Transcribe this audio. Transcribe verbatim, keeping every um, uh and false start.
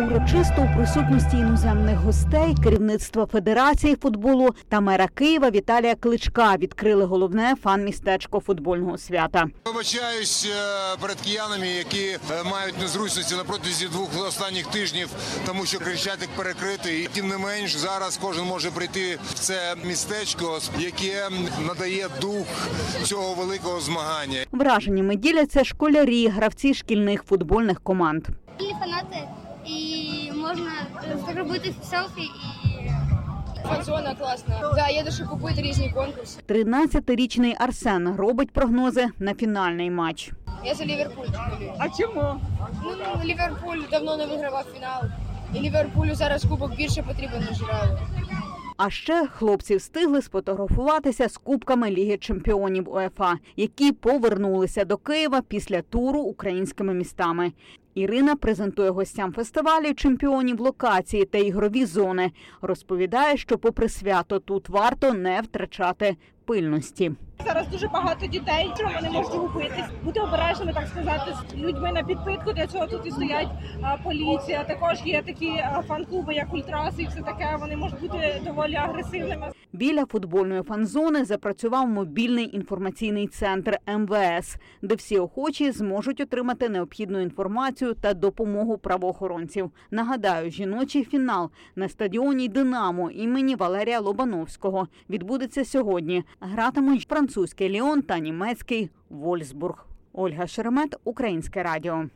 Урочисто у присутності іноземних гостей, керівництва Федерації футболу та мера Києва Віталія Кличка відкрили головне фан-містечко футбольного свята. Вибачаюсь перед киянами, які мають незручності на протязі двох останніх тижнів, тому що Хрещатик перекритий. Тим не менш, зараз кожен може прийти в це містечко, яке надає дух цього великого змагання. Враженнями діляться школярі, гравці шкільних футбольних команд. Фанати, і можна зробити селфі і... Фан-зона класна. Да, є дуже купують різні конкурси. тринадцятирічний Арсен робить прогнози на фінальний матч. Я за Ліверпуль. А чому? Ну, Ліверпуль давно не вигравав фінал. І Ліверпулю зараз кубок більше потрібен, ніж Реалу. А ще хлопці встигли сфотографуватися з кубками Ліги чемпіонів УЄФА, які повернулися до Києва після туру українськими містами. Ірина презентує гостям фестивалю чемпіонів локації та ігрові зони. Розповідає, що попри свято тут варто не втрачати пильності. Зараз дуже багато дітей, що вони можуть губитись. Бути обережними, так сказати, з людьми на підпитку. Для цього тут і стоять а, поліція. Також є такі а, фан-клуби, як ультраси і все таке. Вони можуть бути доволі агресивними. Біля футбольної фан-зони запрацював мобільний інформаційний центр ем ве ес, де всі охочі зможуть отримати необхідну інформацію та допомогу правоохоронців. Нагадаю, жіночий фінал на стадіоні «Динамо» імені Валерія Лобановського відбудеться сьогодні. Гратимуть французький «Ліон» та німецький «Вольсбург». Ольга Шеремет, Українське радіо.